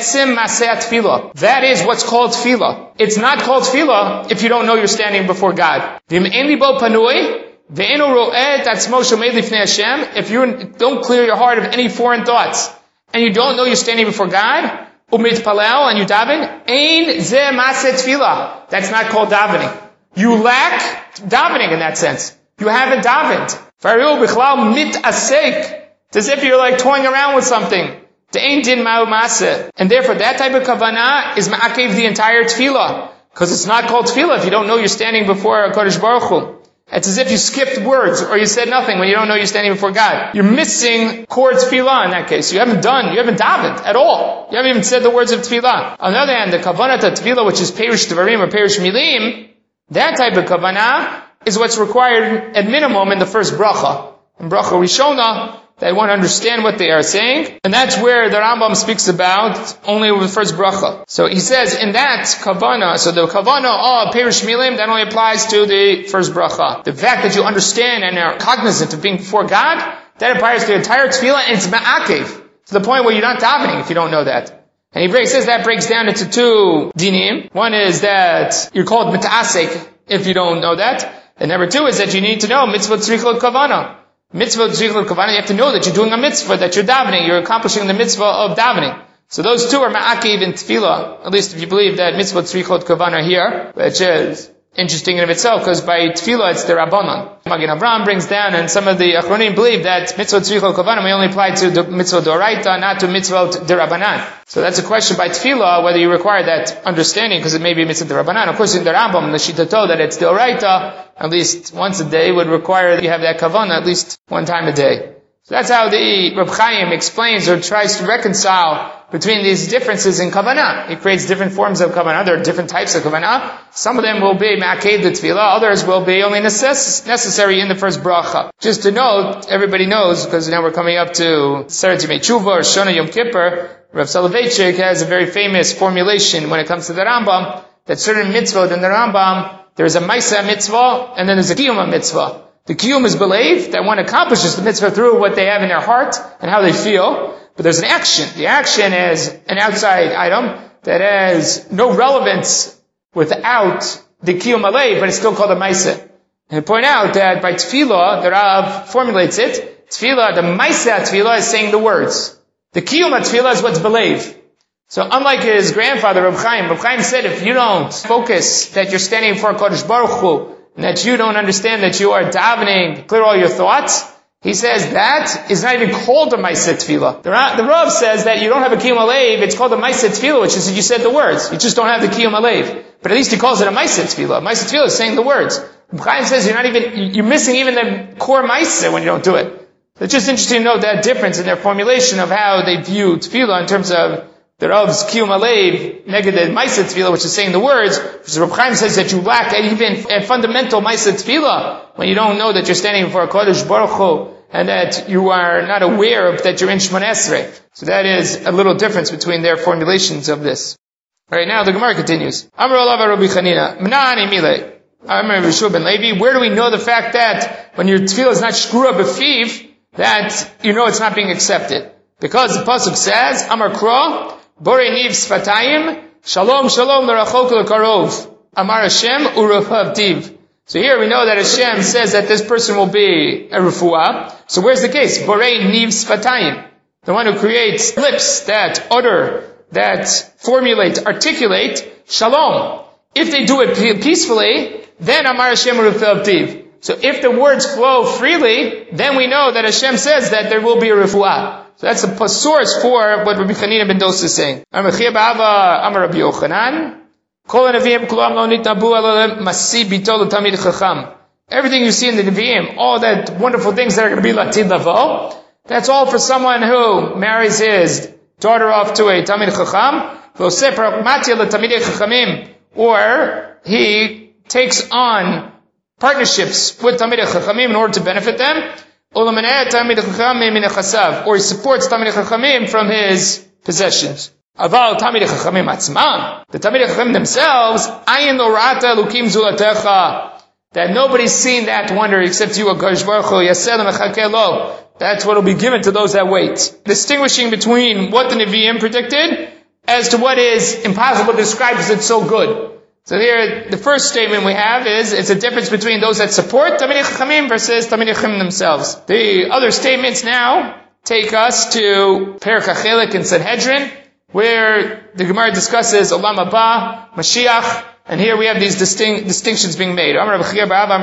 S1: is what's called tefillah. It's not called tefillah if you don't know you're standing before God. If you don't clear your heart of any foreign thoughts, and you don't know you're standing before God, and you daven, that's not called davening. You lack davening in that sense. You haven't davened. It's as if you're like toying around with something. And therefore that type of kavanah is ma'akev the entire tefillah. Because it's not called tefillah if you don't know you're standing before HaKadosh Baruch Hu. It's as if you skipped words or you said nothing when you don't know you're standing before God. You're missing core tefillah in that case. You haven't done, you haven't davened at all. You haven't even said the words of tefillah. On the other hand, the kavanah to tefillah, which is perush devarim or perush milim, that type of kavanah is what's required at minimum in the first bracha. In bracha rishona, they want to understand what they are saying. And that's where the Rambam speaks about only with the first bracha. So he says in that kavanah, so the kavanah of perush milim, that only applies to the first bracha. The fact that you understand and are cognizant of being before God, that applies to the entire tefillah, and it's ma'akev, to the point where you're not davening if you don't know that. And he breaks, says that breaks down into two dinim. One is that you're called mit'asek if you don't know that. And number two is that you need to know mitzvot tzrichot kavanah. Mitzvah tzrichot kavana, you have to know that you're doing a mitzvah, that you're davening, you're accomplishing the mitzvah of davening. So those two are ma'akiv and tefillah, at least if you believe that mitzvah tzrichot kavana here, which is interesting in of itself, because by tefillah it's the Rabbanon. Magen Avraham brings down, and some of the Achronim believe that mitzvah tzrichot kavana may only apply to the mitzvah d'oraita, not to mitzvah d'Rabbanan. So that's a question by tefillah, whether you require that understanding, because it may be mitzvah d'Rabbanan. Of course, in the Rambam, in the Shitato, that it's d'oraita, at least once a day would require that you have that kavana at least one time a day. So that's how the Reb Chaim explains or tries to reconcile between these differences in kavanah. He creates different forms of kavanah. There are different types of kavanah. Some of them will be ma'aked the tefillah. Others will be only necess- necessary in the first bracha. Just to note, everybody knows, because now we're coming up to Seret Yimei Tshuva or Shona Yom Kippur, Rav Soloveitchik has a very famous formulation when it comes to the Rambam, that certain mitzvot in the Rambam, there's a Maisa mitzvah, and then there's a Kiyuma mitzvah. The Kiyum is belief, that one accomplishes the mitzvah through what they have in their heart and how they feel. But there's an action. The action is an outside item that has no relevance without the Kiyum Alev, but it's still called a Maisa. And I point out that by Tefillah, the Rav formulates it, Tefillah, the Maisa Tefillah is saying the words. The Kiyum Tefillah is what's belief. So unlike his grandfather, Reb Chaim, Reb Chaim said if you don't focus that you're standing before Kodesh Baruch Hu, and that you don't understand that you are davening, clear all your thoughts, he says that is not even called a Maisa Tefillah. The, the Rav says that you don't have a Kiyum Alev, it's called a Maisa Tefillah, which is that you said the words. You just don't have the Kiyum Alev. But at least he calls it a Maisa Tefillah. Maisa Tefillah is saying the words. Reb Chaim says you're not even, you're missing even the core Maisa when you don't do it. So it's just interesting to note that difference in their formulation of how they view Tefillah in terms of the Rav's Kiyum Alev, negative Maisa Tefillah, which is saying the words, which Reb Chaim says that you lack even a fundamental Maisa Tefillah, when you don't know that you're standing before a Kodesh Baruch Hu, and that you are not aware of that you're in Shemon Esrei. So that is a little difference between their formulations of this. Alright, now the Gemara continues. Amar Olav Rabbi Chanina, M'na'ani milei. Amar Yeshua ben Levi, where do we know the fact that when your Tefillah is not shkura b'fiv, that you know it's not being accepted? Because the Pasuk says, Amar Kro, Borei niv sfatayim, Shalom Shalom l'rachok l'karov, Amar Hashem u'refav tiv. So here we know that Hashem says that this person will be a refuah. So where's the case? Borei niv sfatayim, the one who creates lips that utter, that formulate, articulate, Shalom. If they do it peacefully, then Amar Hashem u'refav tiv. So if the words flow freely, then we know that Hashem says that there will be a refuah. So that's the source for what Rabbi Chanina ben Dosa is saying. Amar Chia ba'ava, Amar Rabbi Yochanan, Kol Nevi'im kulam lo nitnabu ala masi bito l'tamid chacham. Everything you see in the Nevi'im, all that wonderful things that are going to be latid lavo, that's all for someone who marries his daughter off to a tamid chacham, v'oseh pragmatia l'tamidei chachamim, or he takes on partnerships with tamidei chachamim in order to benefit them, or he supports Tamidei Chachamim from his possessions. Aval Tamidei Chachamim atzmam, the Tamidei Chachamim themselves, ayin lo ra'ata elukim zulatecha, that nobody's seen that wonder except you, HaKadosh Baruch Hu, yaseh mechakeh lo. That's what will be given to those that wait. Distinguishing between what the Nevi'im predicted as to what is impossible to describe because it's so good. So here, the first statement we have is, it's a difference between those that support Tamidei Chachamim versus Tamidei Chachamim themselves. The other statements now take us to Perek HaChelek in Sanhedrin, where the Gemara discusses Olam Haba, Mashiach, and here we have these distinct, distinctions being made. So when it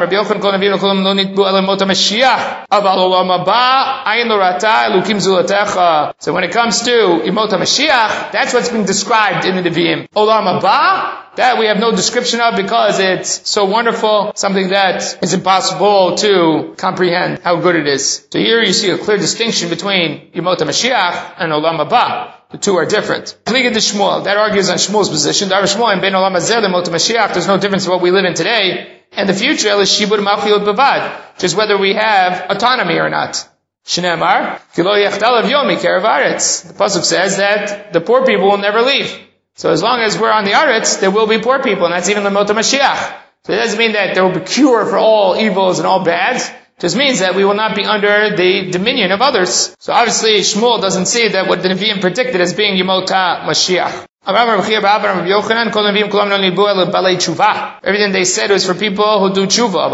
S1: comes to Imot HaMashiach, that's what's being described in the Nevi'im. Olam Haba, that we have no description of because it's so wonderful, something that is impossible to comprehend how good it is. So here you see a clear distinction between Imot HaMashiach and Olam Haba. The two are different. That argues on Shmuel's position. There's no difference in what we live in today and the future, which is whether we have autonomy or not. The Pasuk says that the poor people will never leave. So as long as we're on the Aretz, there will be poor people, and that's even the Mot HaMashiach. So it doesn't mean that there will be cure for all evils and all bads. It just means that we will not be under the dominion of others. So obviously Shmuel doesn't see that what the Nevi'im predicted as being Yemot HaMashiach. Everything they said was for people who do tshuva.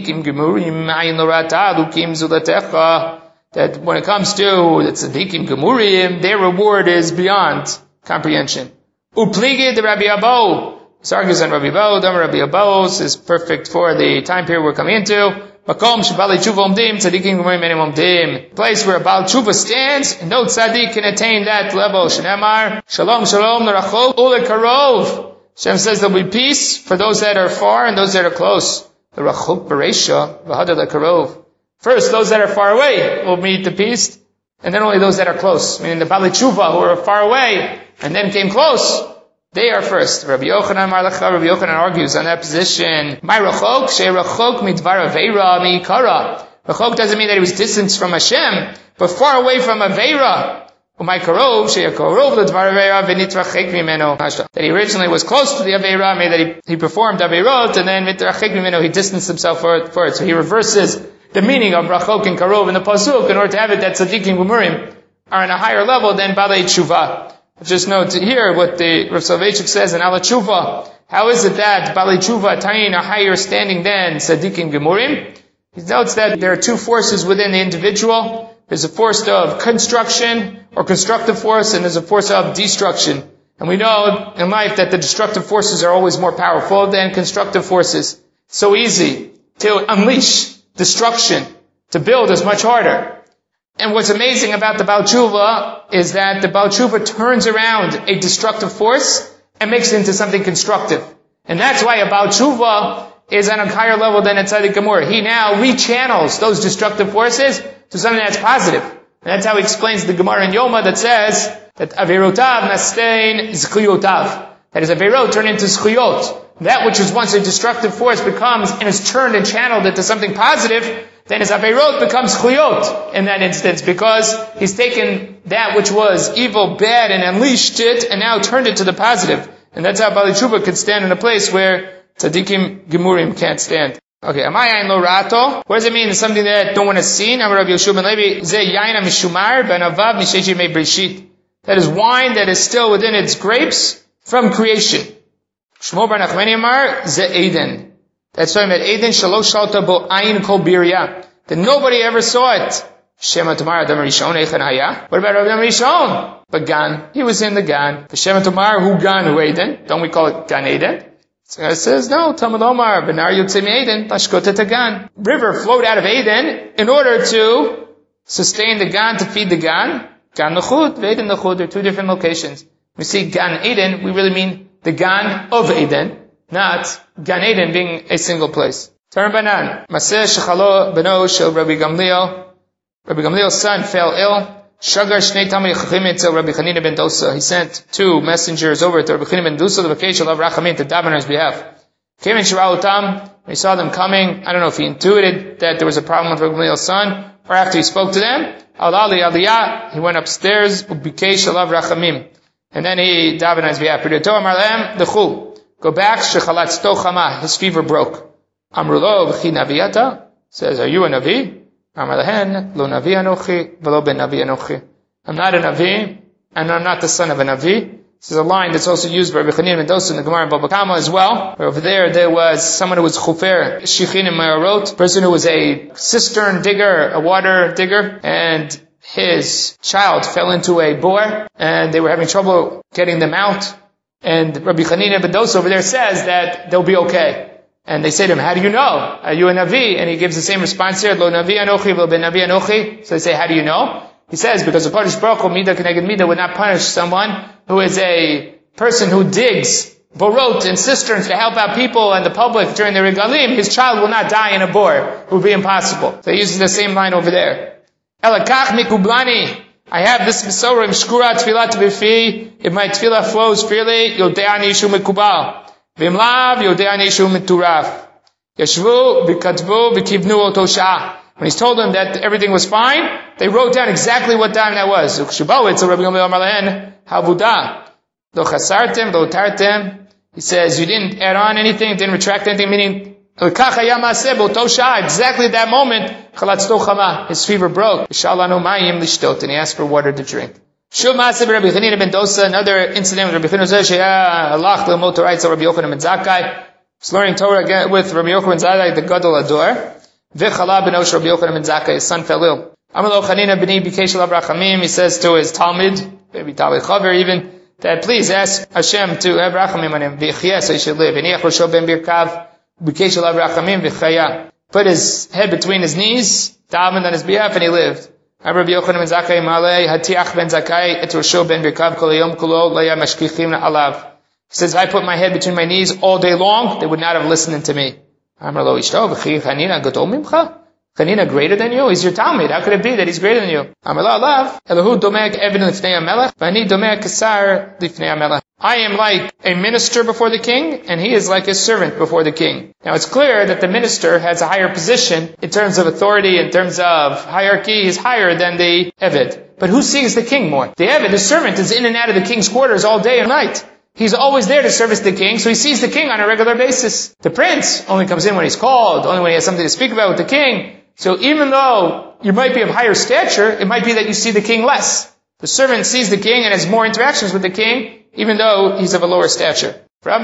S1: That when it comes to the tzaddikim gemurim, their reward is beyond comprehension. Upligi de Rabbi Abo. This argues on Rabbi Abo. Dam Rabbi Abo is perfect for the time period we're coming into. Makom shebali tshuva omdim, tzaddikim gemurim enim omdim. Place where a Baal tshuva stands, and no tzaddik can attain that level. Shenemar, shalom shalom l'rachok u'lekarov. Hashem says there'll be peace for those that are far and those that are close. The rachok bereisha, v'hadar lekarov. First, those that are far away will meet the peace, and then only those that are close. Meaning the Bali Tshuva who are far away and then came close, they are first. Rabbi Yochanan Marlacha, Rabbi Yochanan argues on that position. My rachok, she rachok midvar aveira miikara. Rachok doesn't mean that he was distanced from Hashem, but far away from aveira. My karov, she karov l'dvar aveira v'nitrachek mimeno. That he originally was close to the aveira, meaning that he, he performed aveirot, and then mitrachek mimeno, he distanced himself for it, for it. So he reverses the meaning of rachok and karov in the pasuk in order to have it that tzaddikim gemurim are on a higher level than balei tshuva. Just note here what the Rav Soloveitchik says in Ala Tshuva. How is it that balei tshuva attain a higher standing than tzaddikim gemurim? He notes that there are two forces within the individual. There's a force of construction or constructive force, and there's a force of destruction. And we know in life that the destructive forces are always more powerful than constructive forces. So easy to unleash destruction. To build is much harder. And what's amazing about the Baal Tshuva is that the Baal Tshuva turns around a destructive force and makes it into something constructive. And that's why a Baal Tshuva is on a higher level than a Tzaddik Gemur. He now rechannels those destructive forces to something that's positive. And that's how he explains the Gemara in Yoma that says that Averotav nastein zchuyotav. That is, Averot turned into zchuyot. That which was once a destructive force becomes and is turned and channeled into something positive, then his Averot becomes Chuyot in that instance, because he's taken that which was evil, bad, and unleashed it, and now turned it to the positive. And that's how Bali Tshuva could stand in a place where Tzaddikim Gemurim can't stand. Okay, Amayayin lo rato. What does it mean? It's something that no one has seen. Amar Rabbi Yeshua ben Levi, Ze yayin mishumar ben avav misheshi me brishit. That is wine that is still within its grapes from creation. Shmuel bar Nachmani Amar, Ze Eden. That's talking about Eden shalosh shalta bo ayin kol birya. That nobody ever saw it. Shema Tomar Adam Rishon Eichan Haya. What about Adam Rishon? But Gan. He was in the Gan. The Shema Tomar who Gan who Eden. Don't we call it Gan Eden? So it says, no, Talmud Omar, Benar Yotzei Eden, Tashkota Gan. River flowed out of Eden in order to sustain the Gan, to feed the Gan. Gan Nechud, Eden Nechud, they're two different locations. We see Gan Eden, we really mean the Gan of Eden, not Gan Eden being a single place. Turn Banan. Maseh Shechalo Beno Shel Rabbi Gamliel. Rabbi Gamliel's son fell ill. Shagar Shnei Talmidei Chachamim Etzel Rabbi Chanina ben Dosa. He sent two messengers over to Rabbi Chanina ben Dosa, the vacation of Rachamim, to daven on his behalf. Came in Shirah Utam. He saw them coming. I don't know if he intuited that there was a problem with Rabbi Gamliel's son, or after he spoke to them. Al-Ali Aliyah. He went upstairs. Ubikesh Alav Rachamim. And then he davened on his behalf. Go back. Shechalatz Tochama. His fever broke. Amrulo v'chi naviyata. Says, are you a navi? Amar lehen lo navi anochi v'lo ben navi anochi. I'm not a navi, and I'm not the son of a navi. This is a line that's also used by Rabbi Chanina ben Dosa in the Gemara in Baba Kama as well. Over there, there was someone who was chufer shichin in Mayarot, person who was a cistern digger, a water digger, and his child fell into a bore, and they were having trouble getting them out. And Rabbi Chanina ben Dosa over there says that they'll be okay. And they say to him, how do you know? Are you a Navi? And he gives the same response here, Lo Navi Anochi, Lo Ben Navi Anochi. So they say, how do you know? He says, because the Kodesh Baruch Hu, Midah Keneged Midah, would not punish someone who is a person who digs borot and cisterns to help out people and the public during the regalim. His child will not die in a bore. It would be impossible. So he uses the same line over there. Elakach mikublani. I have this Mesorah, Shkura Tfilah Tbifi. If my Tfilah flows freely, Yodeani Yishu Mikubal. V'imlav Yodeani Yishu Mituraf. Yeshvu v'katvu v'kivnu oto shah. When he's told them that everything was fine, they wrote down exactly what time that was. Ukshubawit, so Rabbi Gamliel Amar lehen, havudah. Lo chasartem, lo tartem. He says, you didn't add on anything, didn't retract anything, meaning, l'kach hayam aseh, b'oto shah. Exactly at that moment, chalatz tochama. His fever broke. V'shalanu mayim lishtot. And he asked for water to drink. Shuv Masib Rabbi Chanina ben Dosa, another incident with Rabbi Chanina says, Allah l'mot Torah Rabbi Yochanan ben Zakkai, was learning Torah again with Rabbi Yochanan ben Zakkai, the Gadol Ador. V'chala ben Osh Rabbi Yochanan ben Zakkai, his son fell ill. Amalo Chanina b'ni b'kesh alav rachamim, he says to his Talmud, maybe Talmud Chaver even, that please ask Hashem to have rachamim on him, v'chiyah, so he should live. V'niach Rosho ben Birkav, b'kesh alav rachamim, v'chayah. Put his head between his knees, davened on his behalf, and he lived. Rabbi Yochanan ben Zakkai malei hatiach ben Zakkai et Rosho ben Birkav kol hayom kulo leya mashkichim alav. He says, if I put my head between my knees all day long, they would not have listened to me. Amar lo ishto v'chi Chanina gadol mimcha? Chanina greater than you? He's your Talmud. How could it be that he's greater than you? Amar lo alav elahu domek even lifnei hamelech v'ani domek kasar lifnei hamelech. I am like a minister before the king, and he is like a servant before the king. Now it's clear that the minister has a higher position in terms of authority, in terms of hierarchy. He's higher than the Eved. But who sees the king more? The Eved, the servant, is in and out of the king's quarters all day and night. He's always there to service the king, so he sees the king on a regular basis. The prince only comes in when he's called, only when he has something to speak about with the king. So even though you might be of higher stature, it might be that you see the king less. The servant sees the king and has more interactions with the king, even though he's of a lower stature.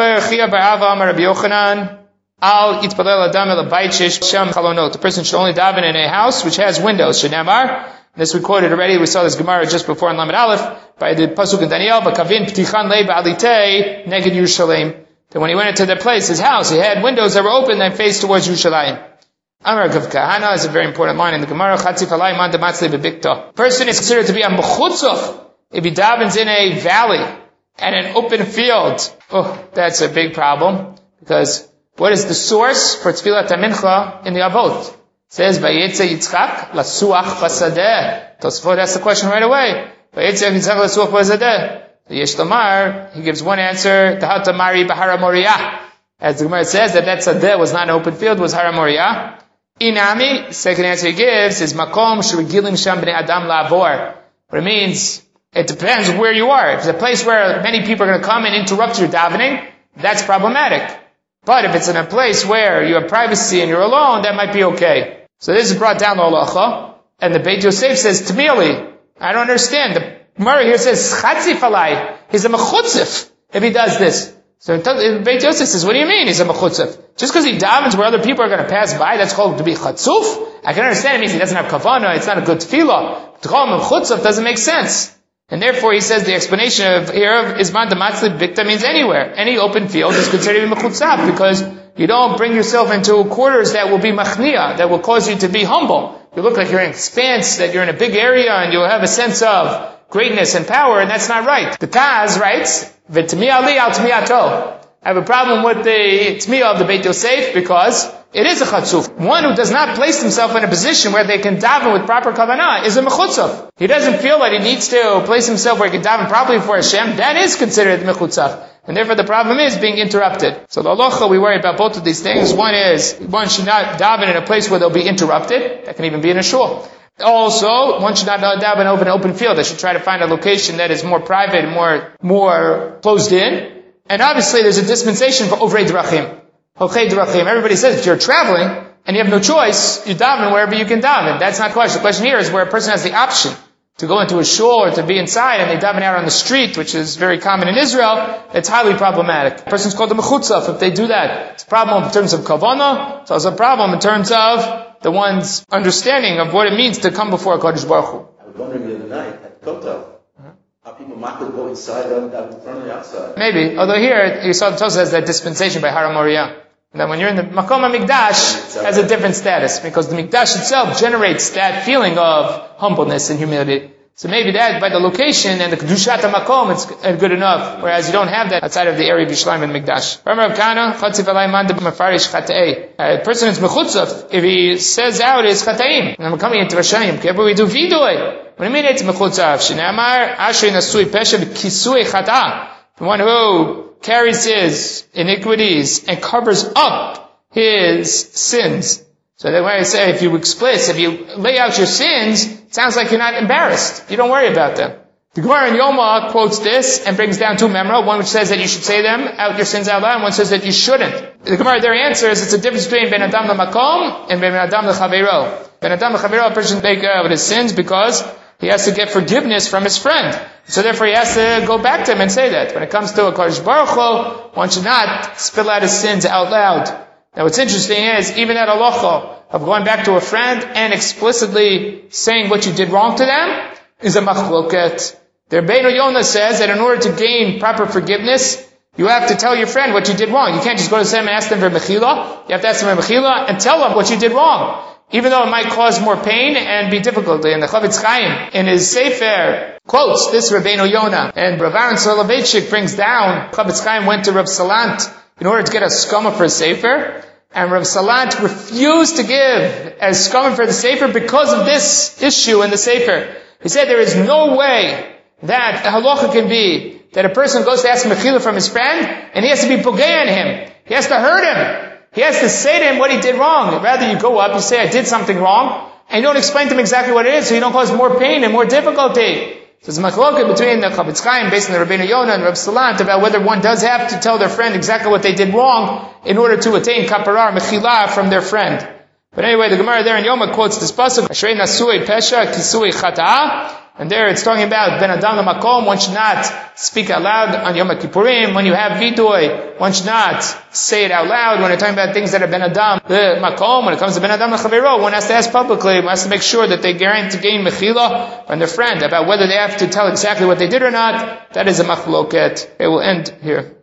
S1: The person should only daven in a house which has windows. This we quoted already. We saw this Gemara just before in Lamed Aleph by the pasuk in Daniel. Kavin ptichan le ba'alitei neged Yerushalayim. That when he went into the place, his house, he had windows that were open and faced towards Yerushalayim. Amar Gav Kahana is a very important line in the Gemara. Chatzif alay man dematzli bebikta. Person is considered to be a mechutzuf if he davens in a valley and an open field. Oh, that's a big problem, because what is the source for tefillat mincha in the Avot? It says, Vayetze Yitzchak lasuach basadeh. Tosfot asks the question right away. Vayetze Yitzchak lasuach basadeh. The Yesh Lomar, he gives one answer, Tahata Mari Bahara Moriah. As the Gemara says, that that sadeh was not an open field, was Hara Moriah. Inami, second answer he gives, is Makom Shurigilim Sham Bnei Adam Lavor. What it means, it depends where you are. If it's a place where many people are going to come and interrupt your davening, that's problematic. But if it's in a place where you have privacy and you're alone, that might be okay. So this is brought down to halacha, and the Beit Yosef says, Tmili, I don't understand. The Gemara here says, Chatzif alai, he's a mechutzif if he does this. So the Beit Yosef says, what do you mean he's a mechutzif? Just because he davens where other people are going to pass by, that's called to be chatzuf? I can understand it means he doesn't have kavanah, it's not a good tefillah. To call him a mechutzif doesn't make sense. And therefore he says the explanation of here of Izman Damatzli Bikta means anywhere. Any open field is considered to be mechutzaf, because you don't bring yourself into quarters that will be machniya, that will cause you to be humble. You look like you're in expanse, that you're in a big area, and you'll have a sense of greatness and power, and that's not right. The Taz writes, V'tmi ali al tmiyato. I have a problem with the tmiyah of the Beit Yosef, because it is a chatzuf. One who does not place himself in a position where they can daven with proper kavanah is a mechutzaf. He doesn't feel that he needs to place himself where he can daven properly for Hashem. That is considered mechutzaf. And therefore the problem is being interrupted. So the halacha, we worry about both of these things. One is, one should not daven in a place where they'll be interrupted. That can even be in a shul. Also, one should not daven over an open field. They should try to find a location that is more private and more, more closed in. And obviously there's a dispensation for Ovrei Drachim. Hochei Drachim. Everybody says if you're traveling and you have no choice, you daven wherever you can daven. That's not the question. The question here is where a person has the option to go into a shul or to be inside and they daven out on the street, which is very common in Israel. It's highly problematic. A person's called a mechutzaf if they do that. It's a problem in terms of kavanah. It's also a problem in terms of the one's understanding of what it means to come before HaKadosh Baruch Hu.
S3: I was wondering the other night at Kotel, how people might go inside and out in front of the outside.
S1: Maybe. Although here, you saw the Tosafos has that dispensation by Hara Moriah. That when you're in the Makom HaMikdash, has a different status, because the Mikdash itself generates that feeling of humbleness and humility. So maybe that, by the location and the Kedushat HaMakom, it's good enough, whereas you don't have that outside of the area of Yerushalayim and Mikdash. A person is mechutzaf if he says out his chataim. And I'm coming into Rashayim. What do we do? Vidoy. What do you mean it's mechutzaf? Shneamar asher nasui pesha b'kisui chata. The one who carries his iniquities and covers up his sins. So that's why I say, if you express, if you lay out your sins, it sounds like you're not embarrassed. You don't worry about them. The Gemara in Yoma quotes this and brings down two memra, one which says that you should say them, out your sins out loud, and one says that you shouldn't. The Gemara there answers, it's a difference between Ben Adam LeMakom and Ben Adam LeChavero. Ben Adam LeChavero, a person can make out with his sins because he has to get forgiveness from his friend. So therefore he has to go back to him and say that. When it comes to a Kodesh Baruch Hu, one should not spill out his sins out loud. Now what's interesting is, even that halacha of going back to a friend and explicitly saying what you did wrong to them is a machloket. The Rabbeinu Yonah says that in order to gain proper forgiveness, you have to tell your friend what you did wrong. You can't just go to them and ask them for mechila. You have to ask them for mechila and tell them what you did wrong, even though it might cause more pain and be difficulty. And the Chavetz Chaim, in his Sefer, quotes this Rabbeinu Yonah. And Rav Aaron Soloveitchik brings down, Chavetz Chaim went to Rav Salant in order to get a skama for a Sefer. And Rav Salant refused to give as skama for the Sefer because of this issue in the Sefer. He said there is no way that a halacha can be that a person goes to ask mechila from his friend and he has to be pogei on him. He has to hurt him. He has to say to him what he did wrong. Rather you go up, you say, I did something wrong, and you don't explain to him exactly what it is, so you don't cause more pain and more difficulty. So it's a machloket between the Chavetz Chaim, based on the Rabbeinu Yonah and Rav Salant, about whether one does have to tell their friend exactly what they did wrong in order to attain kaparar, mechila from their friend. But anyway, the Gemara there in Yoma quotes this pasuk, Ashrei nasui pesha kisui chata'a, and there it's talking about ben adam lamakom. One should not speak out loud on Yom Kippurim. When you have vidui, one should not say it out loud. When you're talking about things that are ben adam lamakom, when it comes to ben adam l'chavero, one has to ask publicly. One has to make sure that they guarantee to gain mechila from their friend about whether they have to tell exactly what they did or not. That is a machloket. It will end here.